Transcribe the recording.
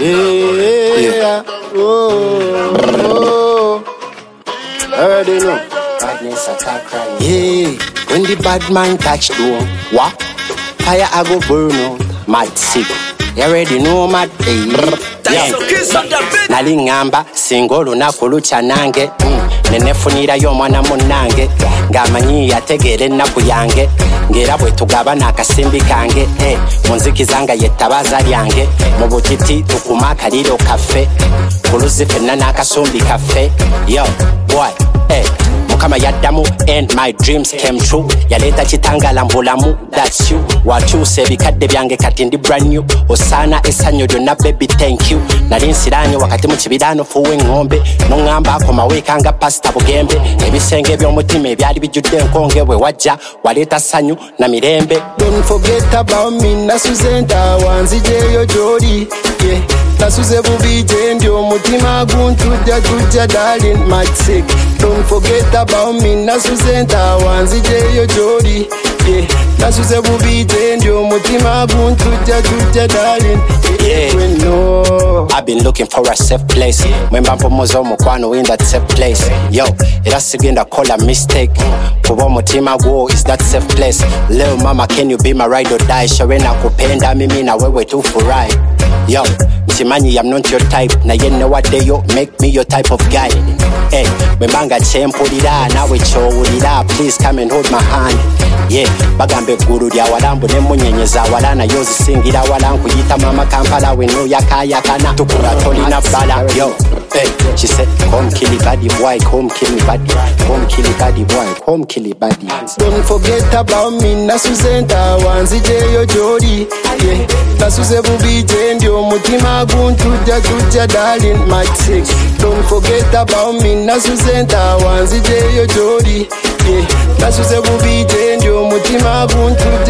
Yeah. Oh. I already know. Badness attack crime. Yeah. When the bad man touch down, what? Fire I go burn out. Mad sick. You already know mad. Nalingamba singolo nakulucha nange nenefunira yo mwana munange ngamanyi yategere naku yange ngera bwe tugabana akasimbi kange munziki zanga yetabaza lyange mu butiti tukumaka lilo kafe kuluzife nana akasumbi kafe yo boy Mukama yaddamu and my dreams came true. Yaleta chitangala mbulamu, that's you. Wachuse bikadde byange kati ndi brand new. Osana esanyo lyonna baby thank you. Nali nsiranye wakati mu kibirano fuwe ngombe. Nongamba ko maweka nga pasta bugembe. Ebisenge by'omutima ebyali bijjudde enkonge bwe wajja waleta sanyu na mirembe. Don't forget about me nasuzenta wanzijeyo jodi. Yeah. Nasuze bubije ndio mutima guntuja darling my sick. Don't forget about me nasuzenta wanzijeyo jodi. Yeah. Nasuze bubije ndio mutima guntuja darling. Yeah. No. I've been looking for a safe place. Mwemba mpomozo mukwano in that safe place. Yo, irasigenda call a mistake. Kubo mutima go is that safe place. Leo mama can you be my ride or die? Shawena kupenda mimi na wewe tu furai. Yo, Chimanyi, I'm not your type. Na you know what day you make me your type of guy. Hey, Membanga chempulira nawe chowulira. Please come and hold my hand. Yeah, bagambe guru lya walambu ne munyenyeza walana yozi singira walangu yita mama Kampala wenu yakaya kana tukura tolina bala. Yo, hey, she said come kill it body boy, come kill me body, come kill it body boy, come kill it body. Don't forget about me nasuzenta wanzijeyo jodi. Yeah, nasuze bubije ndio mutima guntuja darling my six. Don't forget about me nasuzenta wanzijeyo jodi. Yeah, nasuze bubije ndio mutima guntuja